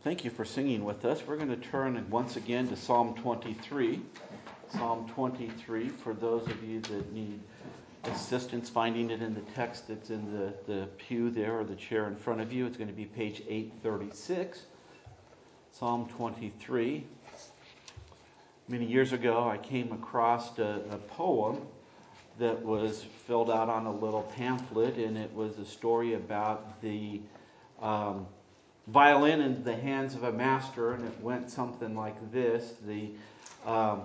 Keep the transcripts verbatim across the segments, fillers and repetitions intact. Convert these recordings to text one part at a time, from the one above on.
Thank you for singing with us. We're going to turn once again to Psalm twenty-three. Psalm twenty-three, for those of you that need assistance finding it in the text that's in the, the pew there or the chair in front of you, it's going to be page eight thirty-six. Psalm twenty-three. Many years ago, I came across a, a poem that was filled out on a little pamphlet, and it was a story about the um, violin in the hands of a master, and it went something like this. The um,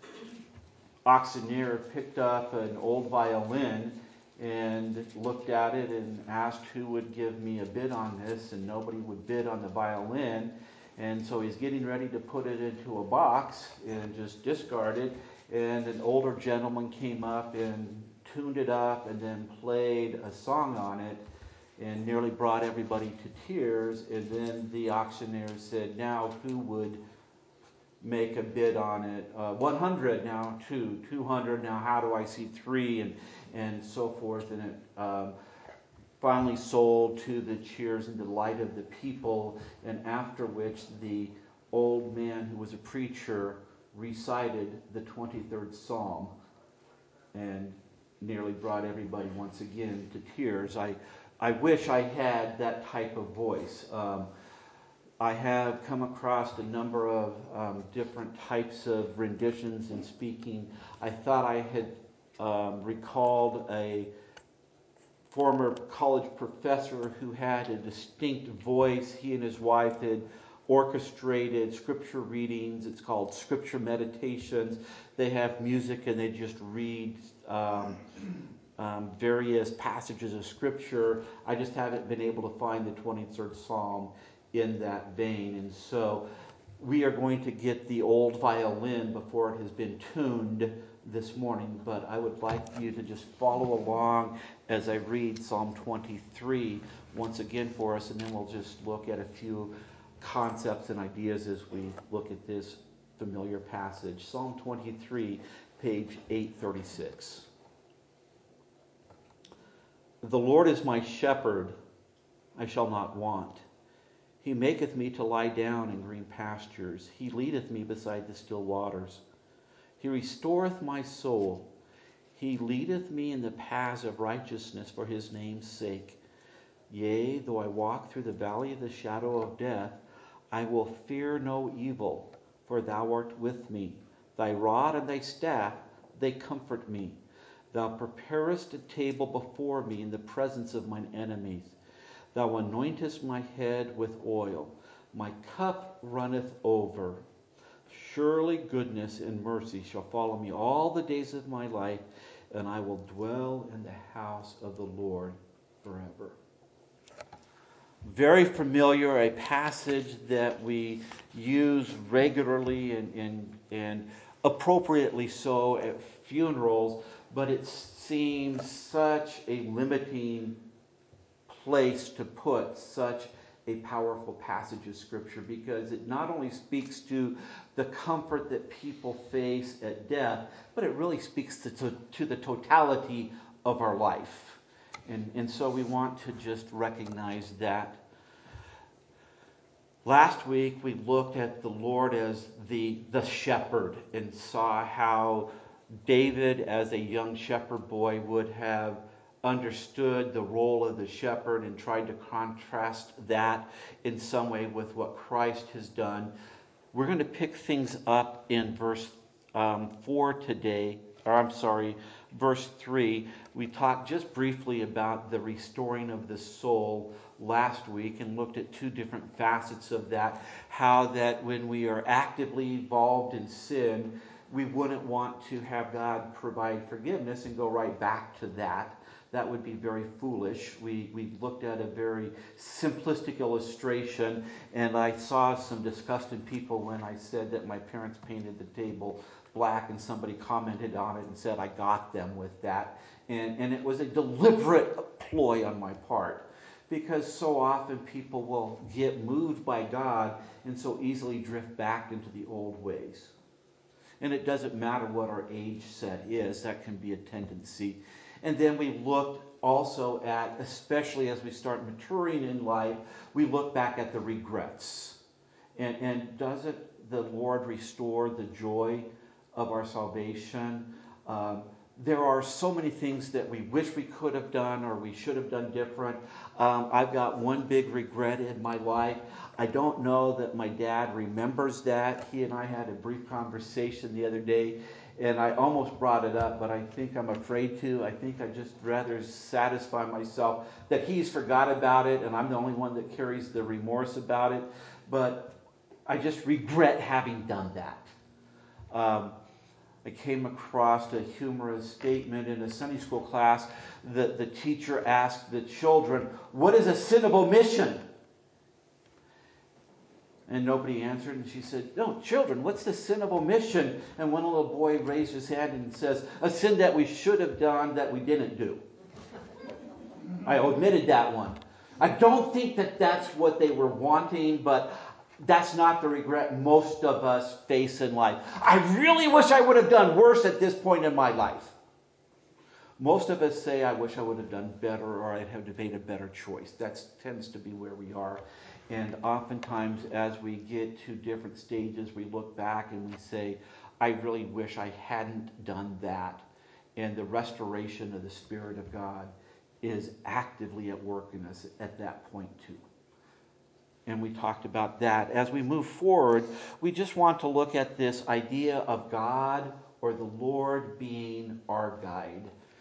auctioneer picked up an old violin and looked at it and asked who would give me a bid on this, and nobody would bid on the violin. And so he's getting ready to put it into a box and just discard it. And an older gentleman came up and tuned it up and then played a song on it and nearly brought everybody to tears. And then the auctioneer said, now who would make a bid on it? Uh, one hundred, now two, two hundred, now how do I see three, and, and so forth. And it um, finally sold to the cheers and delight of the people, and after which the old man who was a preacher recited the twenty-third Psalm and nearly brought everybody once again to tears. I, I wish I had that type of voice. Um, I have come across a number of um, different types of renditions in speaking. I thought I had um, recalled a former college professor who had a distinct voice. He and his wife had orchestrated scripture readings. It's called scripture meditations. They have music and they just read um, um, various passages of scripture. I just haven't been able to find the twenty-third Psalm in that vein. And so we are going to get the old violin before it has been tuned this morning, but I would like you to just follow along as I read Psalm twenty-three once again for us, and then we'll just look at a few concepts and ideas as we look at this familiar passage. Psalm twenty-three, page eight thirty-six. The Lord is my shepherd, I shall not want. He maketh me to lie down in green pastures. He leadeth me beside the still waters. He restoreth my soul. He leadeth me in the paths of righteousness for his name's sake. Yea, though I walk through the valley of the shadow of death, I will fear no evil, for thou art with me. Thy rod and thy staff, they comfort me. Thou preparest a table before me in the presence of mine enemies. Thou anointest my head with oil. My cup runneth over. Surely goodness and mercy shall follow me all the days of my life, and I will dwell in the house of the Lord forever. Very familiar, a passage that we use regularly and, and, and appropriately so at funerals, but it seems such a limiting place to put such a powerful passage of Scripture, because it not only speaks to the comfort that people face at death, but it really speaks to, to, to the totality of our life. And, and so we want to just recognize that. Last week we looked at the Lord as the, the shepherd and saw how David, as a young shepherd boy, would have understood the role of the shepherd and tried to contrast that in some way with what Christ has done. We're going to pick things up in verse um, four today, or I'm sorry, verse three. We talked just briefly about the restoring of the soul last week and looked at two different facets of that. How that when we are actively involved in sin, we wouldn't want to have God provide forgiveness and go right back to that. That would be very foolish. We, we looked at a very simplistic illustration, and I saw some disgusted people when I said that my parents painted the table black, and somebody commented on it and said I got them with that. And, and it was a deliberate ploy on my part, because so often people will get moved by God and so easily drift back into the old ways. And it doesn't matter what our age set is, that can be a tendency. And then we looked also at, especially as we start maturing in life, we look back at the regrets. And, and doesn't the Lord restore the joy of our salvation? Um, there are so many things that we wish we could have done or we should have done different. Um, I've got one big regret in my life. I don't know that my dad remembers that. He and I had a brief conversation the other day, and I almost brought it up, but I think I'm afraid to. I think I'd just rather satisfy myself that he's forgot about it, and I'm the only one that carries the remorse about it. But I just regret having done that. Um, I came across a humorous statement in a Sunday school class that the teacher asked the children, "What is a sin of omission?" And nobody answered, and she said, "No, children, what's the sin of omission?" And one little boy raised his hand and says, "A sin that we should have done that we didn't do." I omitted that one. I don't think that that's what they were wanting, but that's not the regret most of us face in life. I really wish I would have done worse at this point in my life. Most of us say, I wish I would have done better, or I'd have made a better choice. That tends to be where we are. And oftentimes, as we get to different stages, we look back and we say, I really wish I hadn't done that. And the restoration of the Spirit of God is actively at work in us at that point too. And we talked about that. As we move forward, we just want to look at this idea of God or the Lord being our guide.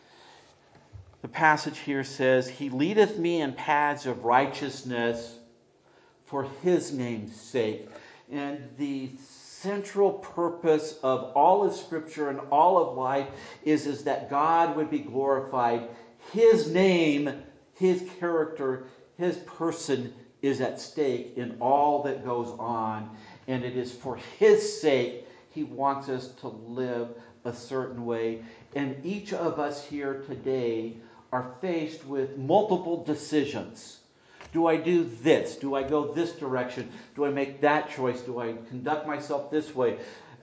The passage here says, He leadeth me in paths of righteousness for His name's sake. And the central purpose of all of Scripture and all of life is, is that God would be glorified. His name, His character, His person is at stake in all that goes on, and it is for His sake He wants us to live a certain way. And each of us here today are faced with multiple decisions. Do I do this? Do I go this direction? Do I make that choice? Do I conduct myself this way?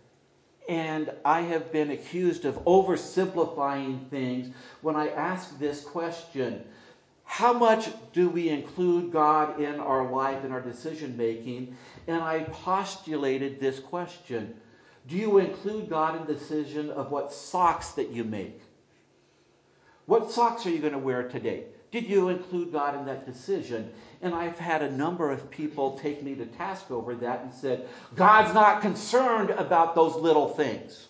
And I have been accused of oversimplifying things when I ask this question. How much do we include God in our life, in our decision making? And I postulated this question. Do you include God in the decision of what socks that you make? What socks are you going to wear today? Did you include God in that decision? And I've had a number of people take me to task over that and said, God's not concerned about those little things.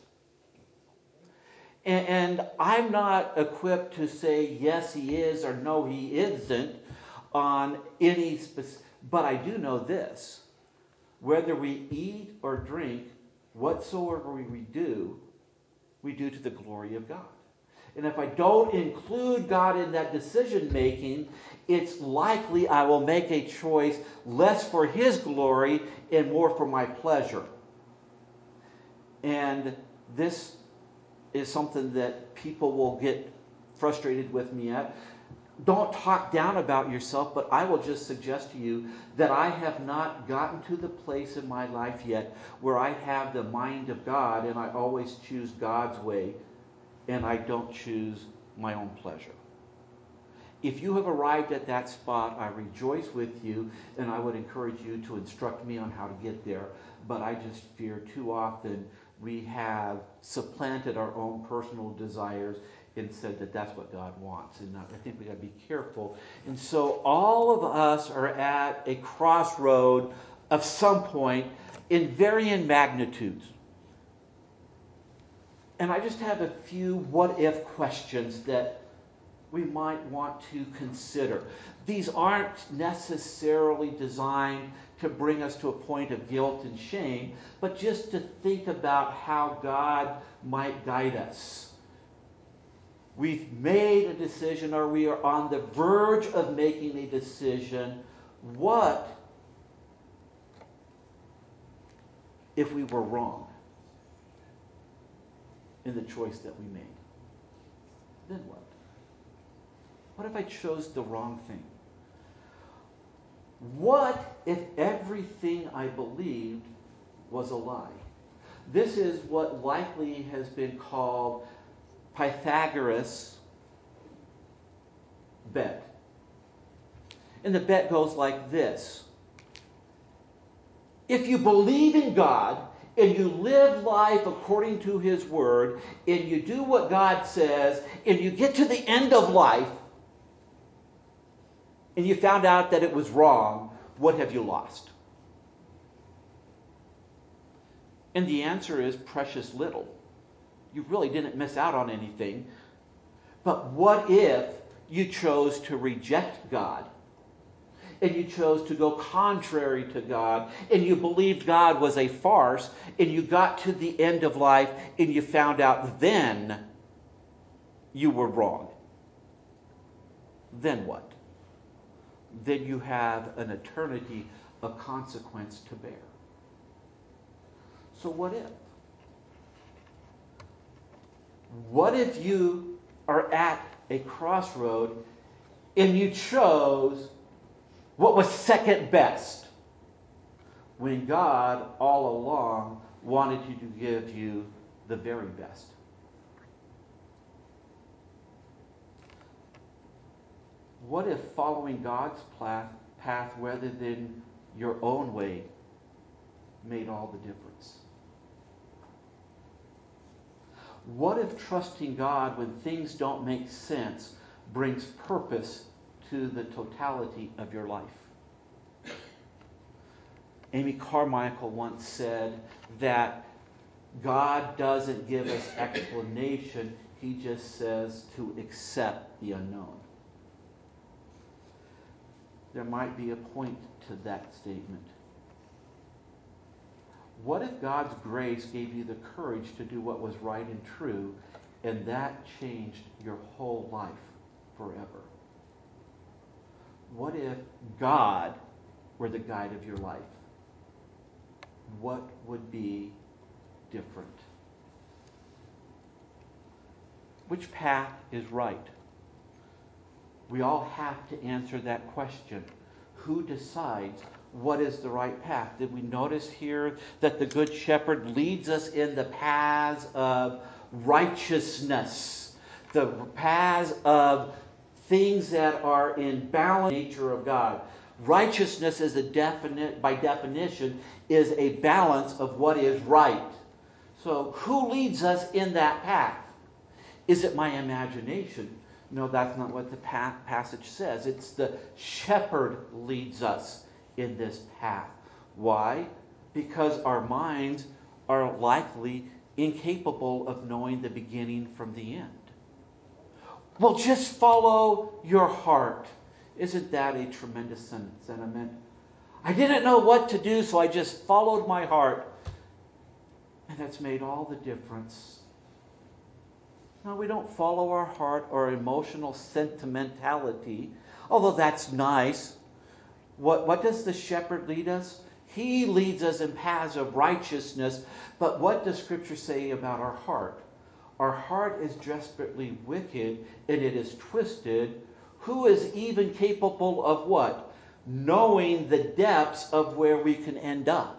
And I'm not equipped to say, yes, He is, or no, He isn't, on any specific, but I do know this. Whether we eat or drink, whatsoever we do, we do to the glory of God. And if I don't include God in that decision making, it's likely I will make a choice less for His glory and more for my pleasure. And this is something that people will get frustrated with me at. Don't talk down about yourself, but I will just suggest to you that I have not gotten to the place in my life yet where I have the mind of God and I always choose God's way and I don't choose my own pleasure. If you have arrived at that spot, I rejoice with you, and I would encourage you to instruct me on how to get there. But I just fear too often we have supplanted our own personal desires and said that that's what God wants. And I think we got to be careful. And so all of us are at a crossroad of some point in varying magnitudes. And I just have a few what-if questions that we might want to consider. These aren't necessarily designed to bring us to a point of guilt and shame, but just to think about how God might guide us. We've made a decision, or we are on the verge of making a decision. What if we were wrong in the choice that we made? Then what? What if I chose the wrong thing? What if everything I believed was a lie? This is what likely has been called Pythagoras' bet. And the bet goes like this. If you believe in God and you live life according to His Word and you do what God says and you get to the end of life and you found out that it was wrong, what have you lost? And the answer is precious little. You really didn't miss out on anything. But what if you chose to reject God? And you chose to go contrary to God, and you believed God was a farce, and you got to the end of life, and you found out then you were wrong. Then what? Then you have an eternity of consequence to bear. So what if? What if you are at a crossroad and you chose what was second best when God all along wanted to give you the very best? What if following God's path rather than your own way made all the difference? What if trusting God when things don't make sense brings purpose to the totality of your life? Amy Carmichael once said that God doesn't give us explanation, He just says to accept the unknown. There might be a point to that statement. What if God's grace gave you the courage to do what was right and true, and that changed your whole life forever? What if God were the guide of your life? What would be different? Which path is right? We all have to answer that question. Who decides what is the right path? Did we notice here that the Good Shepherd leads us in the paths of righteousness, the paths of things that are in balance with the nature of God? Righteousness is a definite, by definition, is a balance of what is right. So who leads us in that path? Is it my imagination? No, that's not what the pa- passage says. It's the shepherd leads us in this path. Why? Because our minds are likely incapable of knowing the beginning from the end. Well, just follow your heart. Isn't that a tremendous sentiment? I didn't know what to do, so I just followed my heart. And that's made all the difference. No, we don't follow our heart or emotional sentimentality, although that's nice. What, what does the shepherd lead us? He leads us in paths of righteousness, but what does Scripture say about our heart? Our heart is desperately wicked, and it is twisted. Who is even capable of what? Knowing the depths of where we can end up.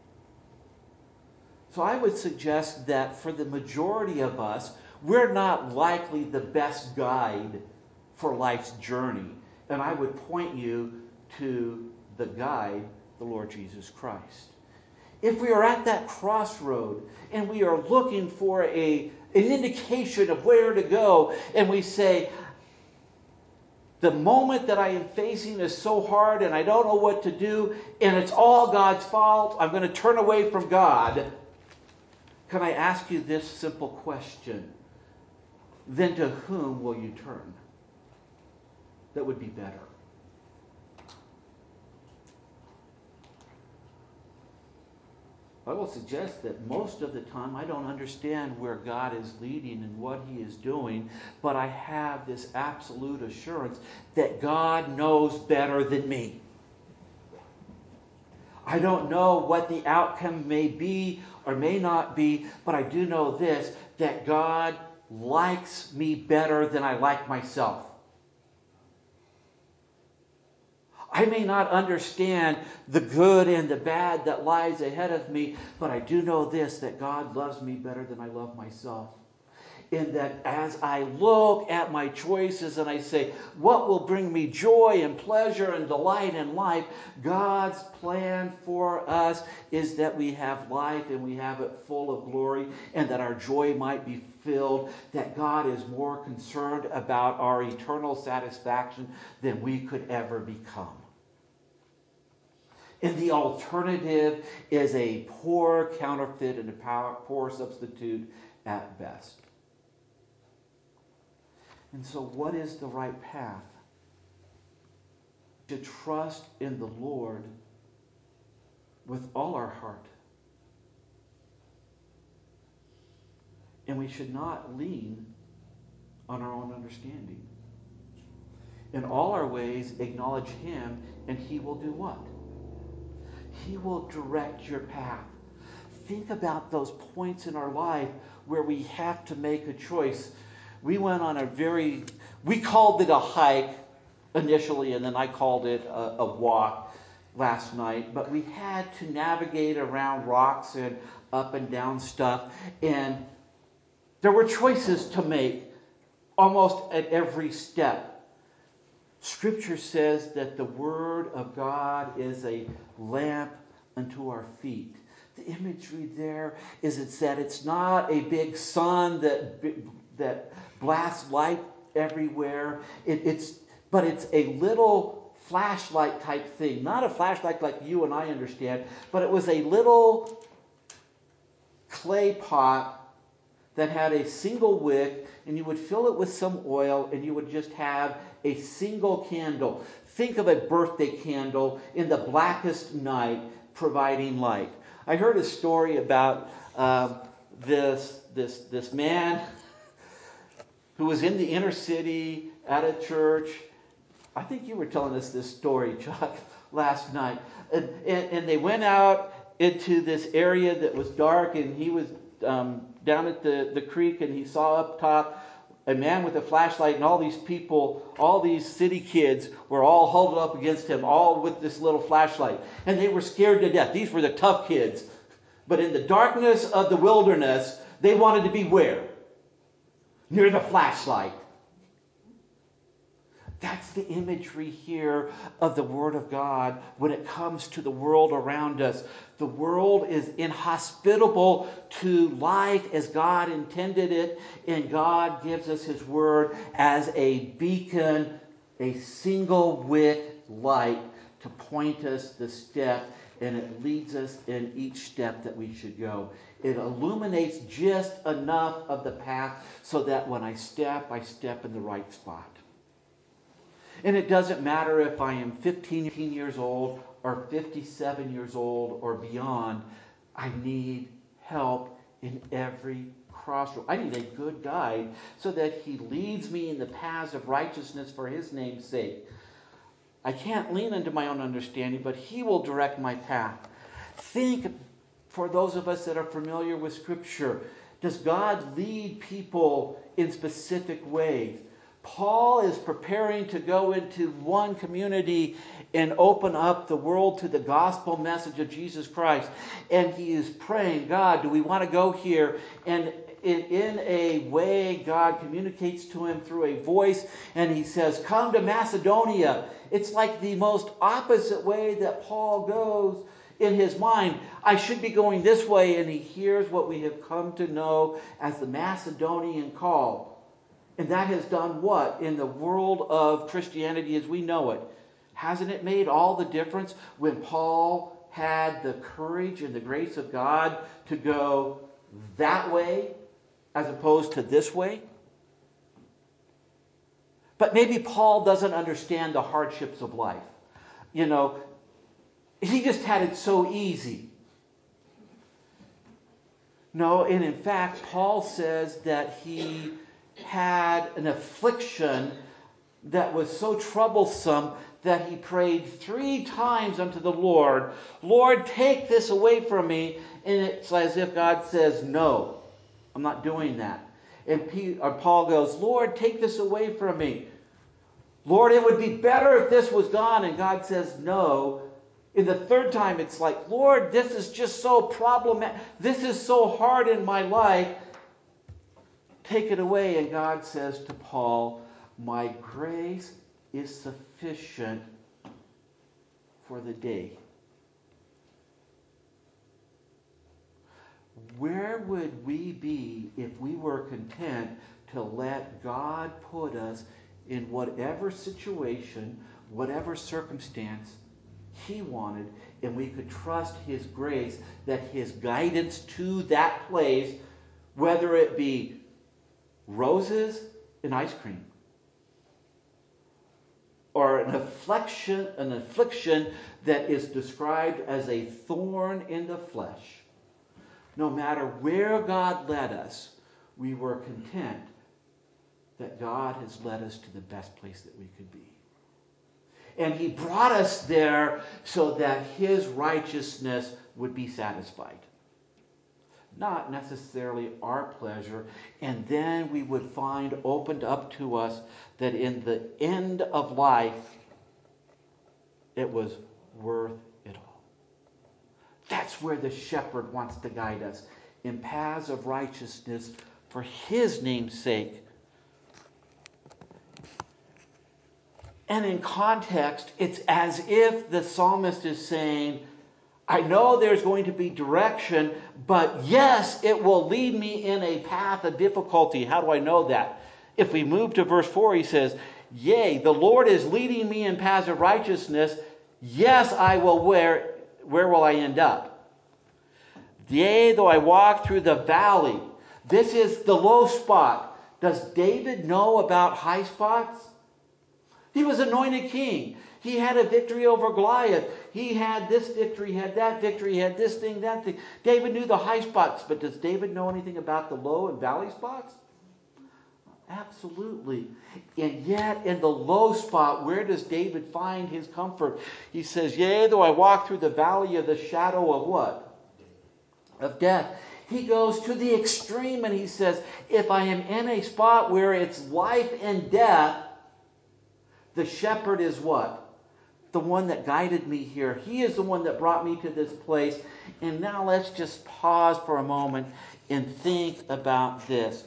So I would suggest that for the majority of us, we're not likely the best guide for life's journey. And I would point you to the guide, the Lord Jesus Christ. If we are at that crossroad and we are looking for a, an indication of where to go, and we say, the moment that I am facing is so hard and I don't know what to do, and it's all God's fault, I'm going to turn away from God. Can I ask you this simple question? Then to whom will you turn? That would be better. I will suggest that most of the time I don't understand where God is leading and what He is doing, but I have this absolute assurance that God knows better than me. I don't know what the outcome may be or may not be, but I do know this, that God likes me better than I like myself. I may not understand the good and the bad that lies ahead of me, but I do know this, that God loves me better than I love myself. in that as I look at my choices and I say, what will bring me joy and pleasure and delight in life, God's plan for us is that we have life and we have it full of glory, and that our joy might be filled, that God is more concerned about our eternal satisfaction than we could ever become. And the alternative is a poor counterfeit and a poor substitute at best. And so what is the right path? To trust in the Lord with all our heart. And we should not lean on our own understanding. In all our ways, acknowledge Him, and He will do what? He will direct your path. Think about those points in our life where we have to make a choice. We went on a very, we called it a hike initially, and then I called it a, a walk last night. But we had to navigate around rocks and up and down stuff. And there were choices to make almost at every step. Scripture says that the Word of God is a lamp unto our feet. The imagery there is it's that it's not a big sun that that blasts light everywhere. It, it's but it's a little flashlight type thing. Not a flashlight like you and I understand, but it was a little clay pot that had a single wick, and you would fill it with some oil, and you would just have a single candle. Think of a birthday candle in the blackest night providing light. I heard a story about um, this, this, this man who was in the inner city at a church. I think you were telling us this story, Chuck, last night. And, and, and they went out into this area that was dark, and he was um, down at the, the creek, and he saw up top a man with a flashlight, and all these people, all these city kids were all huddled up against him, all with this little flashlight. And they were scared to death. These were the tough kids. But in the darkness of the wilderness, they wanted to be where? Near the flashlight. That's the imagery here of the Word of God when it comes to the world around us. The world is inhospitable to life as God intended it, and God gives us His Word as a beacon, a single wick light to point us the step, and it leads us in each step that we should go. It illuminates just enough of the path so that when I step, I step in the right spot. And it doesn't matter if I am fifteen years old or fifty-seven years old or beyond. I need help in every crossroad. I need a good guide so that He leads me in the paths of righteousness for His name's sake. I can't lean into my own understanding, but He will direct my path. Think, for those of us that are familiar with Scripture, does God lead people in specific ways? Paul is preparing to go into one community and open up the world to the gospel message of Jesus Christ. And he is praying, God, do we want to go here? And in, in a way, God communicates to him through a voice, and he says, come to Macedonia. It's like the most opposite way that Paul goes in his mind. I should be going this way, and he hears what we have come to know as the Macedonian call. And that has done what in the world of Christianity as we know it? Hasn't it made all the difference when Paul had the courage and the grace of God to go that way as opposed to this way? But maybe Paul doesn't understand the hardships of life. You know, he just had it so easy. No, and in fact, Paul says that he had an affliction that was so troublesome that he prayed three times unto the Lord, Lord, take this away from me. And it's as if God says, no, I'm not doing that. And Paul goes, Lord, take this away from me. Lord, it would be better if this was gone. And God says, no. In the third time, it's like, Lord, this is just so problematic. This is so hard in my life. take it away. And God says to Paul, my grace is sufficient for the day. Where would we be if we were content to let God put us in whatever situation, whatever circumstance He wanted, and we could trust His grace, that His guidance to that place, whether it be roses and ice cream, or an affliction, an affliction that is described as a thorn in the flesh, no matter where God led us, we were content that God has led us to the best place that we could be. And He brought us there so that His righteousness would be satisfied. Not necessarily our pleasure. And then we would find opened up to us that in the end of life, it was worth it all. That's where the shepherd wants to guide us, in paths of righteousness for His name's sake. And in context, it's as if the psalmist is saying, I know there's going to be direction, but yes, it will lead me in a path of difficulty. How do I know that? If we move to verse four, he says, yea, the Lord is leading me in paths of righteousness. Yes, I will. Where, where will I end up? Yea, though I walk through the valley. This is the low spot. Does David know about high spots? He was anointed king. He had a victory over Goliath. He had this victory, had that victory, had this thing, that thing. David knew the high spots, but does David know anything about the low and valley spots? Absolutely. And yet, in the low spot, where does David find his comfort? He says, yea, though I walk through the valley of the shadow of what? Of death. He goes to the extreme and he says, if I am in a spot where it's life and death, the shepherd is what? The one that guided me here. He is the one that brought me to this place. And now let's just pause for a moment and think about this.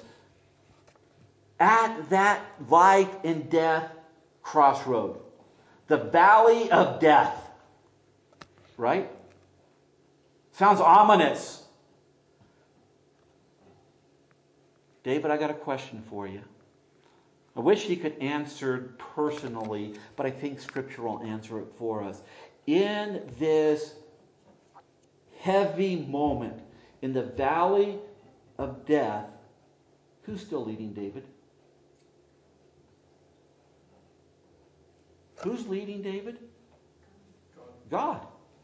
At that life and death crossroad, the valley of death, right? Sounds ominous. David, I got a question for you. I wish he could answer personally, but I think Scripture will answer it for us. In this heavy moment, in the valley of death, who's still leading David? Who's leading David? God.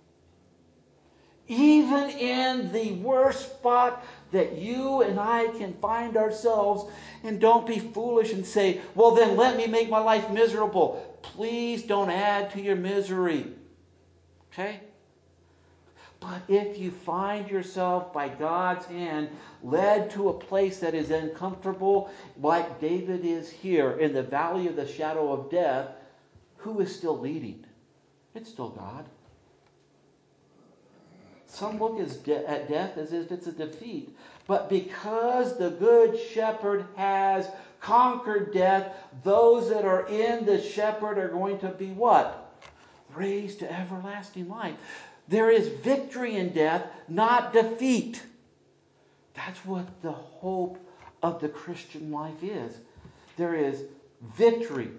Even in the worst spot that you and I can find ourselves, and don't be foolish and say, well, then let me make my life miserable. Please don't add to your misery. Okay? But if you find yourself by God's hand led to a place that is uncomfortable, like David is here in the valley of the shadow of death, who is still leading? It's still God. Some look as de- at death as if it's a defeat. But because the good shepherd has conquered death, those that are in the shepherd are going to be what? Raised to everlasting life. There is victory in death, not defeat. That's what the hope of the Christian life is. There is victory.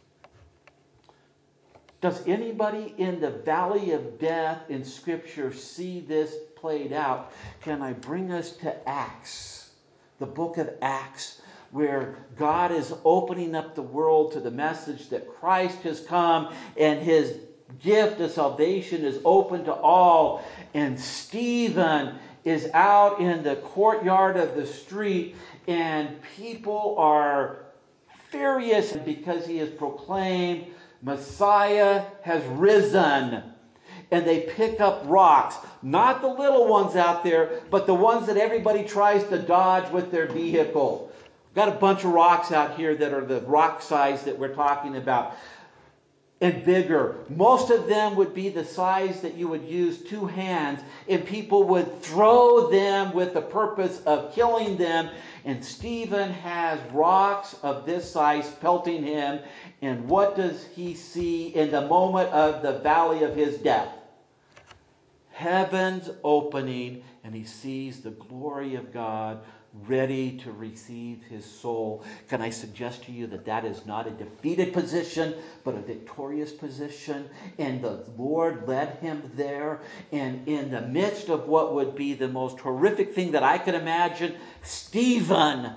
Does anybody in the valley of death in Scripture see this played out? Can I bring us to Acts, the book of Acts, where God is opening up the world to the message that Christ has come and His gift of salvation is open to all. And Stephen is out in the courtyard of the street and people are furious because he has proclaimed Messiah has risen. And they pick up rocks. Not the little ones out there, but the ones that everybody tries to dodge with their vehicle. Got a bunch of rocks out here that are the rock size that we're talking about. and bigger. Most of them would be the size that you would use two hands, and people would throw them with the purpose of killing them. And Stephen has rocks of this size pelting him. And what does he see in the moment of the valley of his death? Heavens opening, and he sees the glory of God ready to receive his soul. Can I suggest to you that that is not a defeated position, but a victorious position? And the Lord led him there. And in the midst of what would be the most horrific thing that I could imagine, Stephen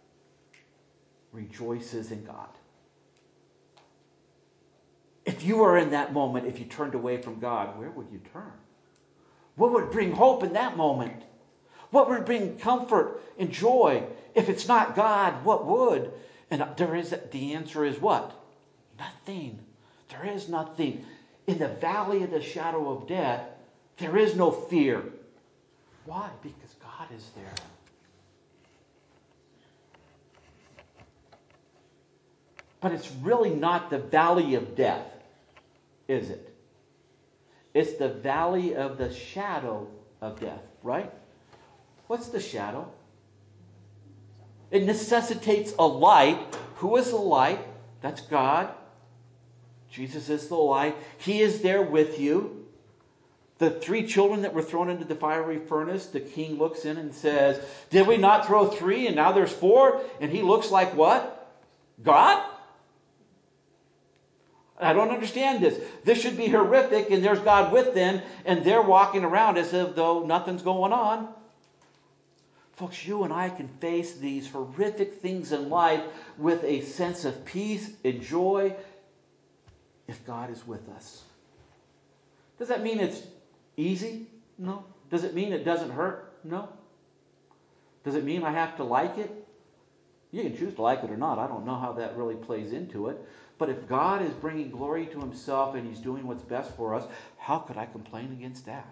rejoices in God. If you were in that moment, if you turned away from God, where would you turn? What would bring hope in that moment? What would bring comfort and joy? If it's not God, what would? And there is the answer is what? Nothing. There is nothing. In the valley of the shadow of death, there is no fear. Why? Because God is there. But it's really not the valley of death, is it? It's the valley of the shadow of death, right? What's the shadow? It necessitates a light. Who is the light? That's God. Jesus is the light. He is there with you. The three children that were thrown into the fiery furnace, the king looks in and says, did we not throw three and now there's four? And he looks like what? God? I don't understand this. This should be horrific, and there's God with them, and they're walking around as if though nothing's going on. Folks, you and I can face these horrific things in life with a sense of peace and joy if God is with us. Does that mean it's easy? No. Does it mean it doesn't hurt? No. Does it mean I have to like it? You can choose to like it or not. I don't know how that really plays into it. But if God is bringing glory to himself and he's doing what's best for us, how could I complain against that?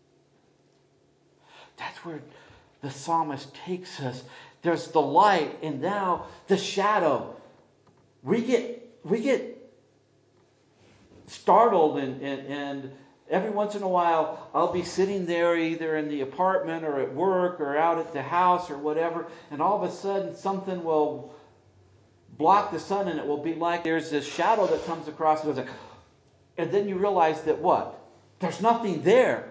That's where the psalmist takes us. There's the light and now the shadow. We get we get startled and, and, and every once in a while I'll be sitting there either in the apartment or at work or out at the house or whatever, and all of a sudden something will block the sun and it will be like there's this shadow that comes across and, like, and then you realize that what? There's nothing there.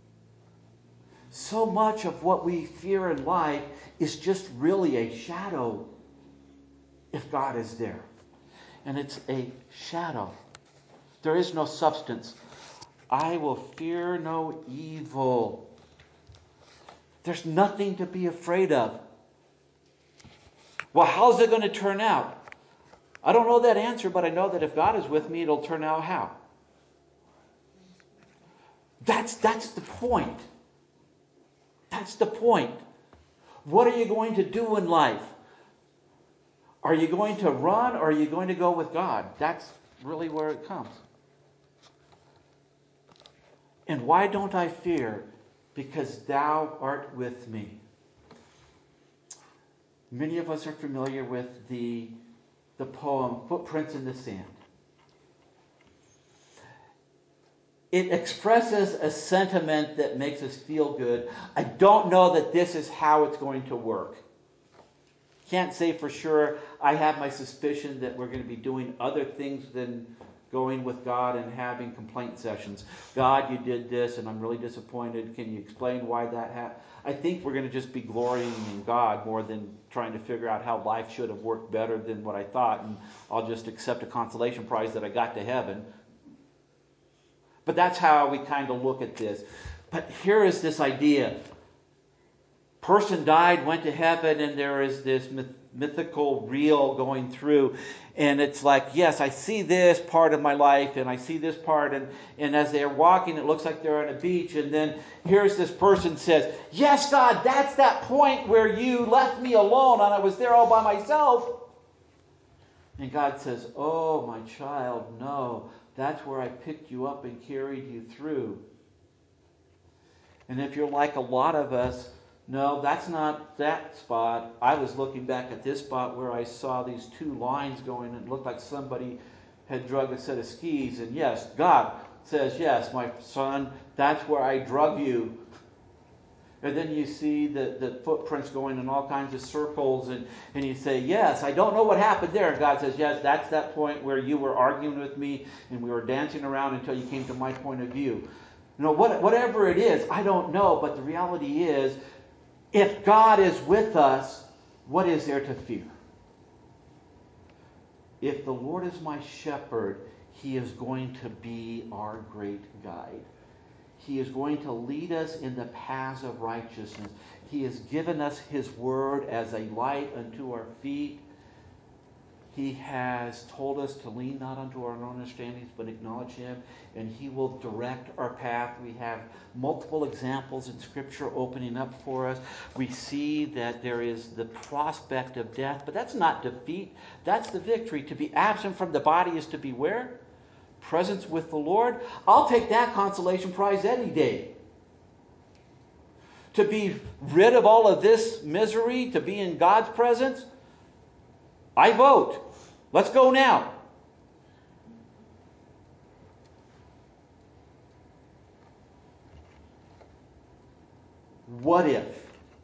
So much of what we fear in life is just really a shadow if God is there. And it's a shadow. There is no substance. I will fear no evil. There's nothing to be afraid of. Well, how's it going to turn out? I don't know that answer, but I know that if God is with me, it'll turn out how? That's, that's the point. That's the point. What are you going to do in life? Are you going to run or are you going to go with God? That's really where it comes. And why don't I fear? Because thou art with me. Many of us are familiar with the, the poem Footprints in the Sand. It expresses a sentiment that makes us feel good. I don't know that this is how it's going to work. Can't say for sure. I have my suspicion that we're going to be doing other things than going with God and having complaint sessions. God, you did this and I'm really disappointed. Can you explain why that happened? I think we're going to just be glorying in God more than trying to figure out how life should have worked better than what I thought, and I'll just accept a consolation prize that I got to heaven. But that's how we kind of look at this. But here is this idea. Person died, went to heaven, and there is this myth- mythical reel going through. And it's like, yes, I see this part of my life, and I see this part. And, and as they're walking, it looks like they're on a beach. And then here's this person says, yes, God, that's that point where you left me alone, and I was there all by myself. And God says, oh, my child, no. That's where I picked you up and carried you through. And if you're like a lot of us, no, that's not that spot. I was looking back at this spot where I saw these two lines going and it looked like somebody had drug a set of skis, and yes, God says, yes, my son, that's where I drug you. And then you see the, the footprints going in all kinds of circles, and, and you say, yes, I don't know what happened there. And God says, yes, that's that point where you were arguing with me, and we were dancing around until you came to my point of view. You know, what, whatever it is, I don't know, but the reality is, if God is with us, what is there to fear? If the Lord is my shepherd, He is going to be our great guide. He is going to lead us in the paths of righteousness. He has given us His word as a light unto our feet. He has told us to lean not unto our own understandings, but acknowledge Him, and He will direct our path. We have multiple examples in Scripture opening up for us. We see that there is the prospect of death, but that's not defeat. That's the victory. To be absent from the body is to be where? Presence with the Lord. I'll take that consolation prize any day. To be rid of all of this misery, to be in God's presence, I vote. Let's go now. What if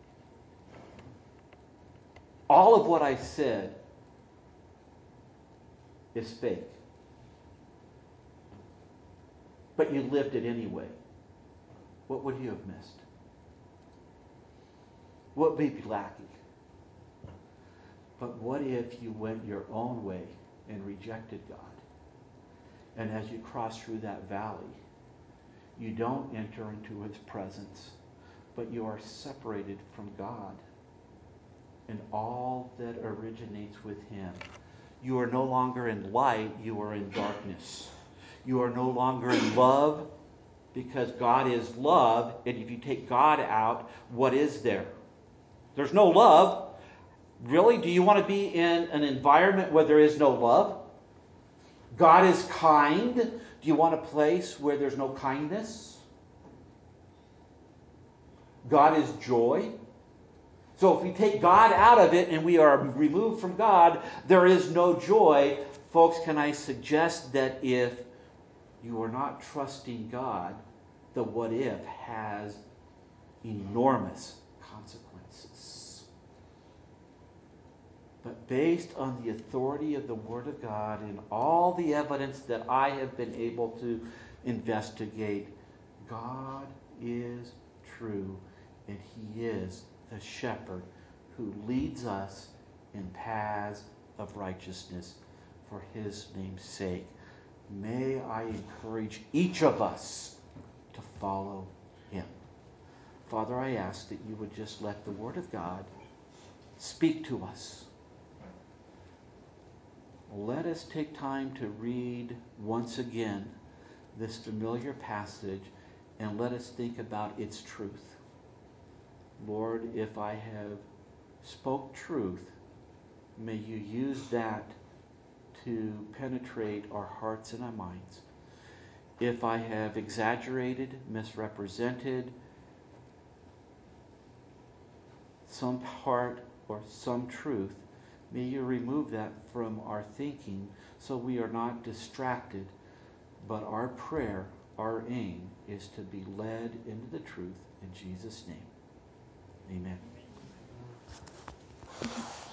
all of what I said is fake, but you lived it anyway? What would you have missed? What would be lacking? But what if you went your own way and rejected God? And as you cross through that valley, you don't enter into His presence, but you are separated from God and all that originates with Him. You are no longer in light, you are in darkness. You are no longer in love, because God is love, and if you take God out, what is there? There's no love. Really? Do you want to be in an environment where there is no love? God is kind. Do you want a place where there's no kindness? God is joy. So if we take God out of it and we are removed from God, there is no joy. Folks, can I suggest that if you are not trusting God, the what if has enormous consequences. But based on the authority of the Word of God and all the evidence that I have been able to investigate, God is true, and He is the shepherd who leads us in paths of righteousness for His name's sake. May I encourage each of us to follow Him. Father, I ask that You would just let the Word of God speak to us. Let us take time to read once again this familiar passage, and let us think about its truth. Lord, if I have spoke truth, may You use that to penetrate our hearts and our minds. If I have exaggerated, misrepresented some part or some truth, may You remove that from our thinking so we are not distracted, but our prayer, our aim, is to be led into the truth in Jesus' name. Amen.